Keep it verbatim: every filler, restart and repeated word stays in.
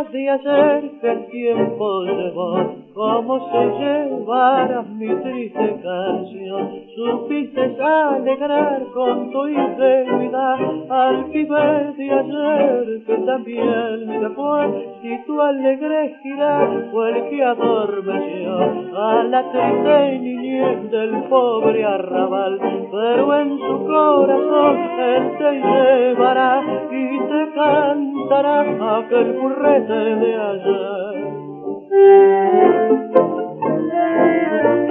pibe de ayer que el tiempo llevó, cómo se llevara mi triste canción. Supiste alegrar con tu ingenuidad al pibe de ayer que también se fue, y tu alegre girar fue el que adormeció a la triste niñez del pobre arrabal. Pero en su corazón él te llevará y te cantará aquel currete de ayer.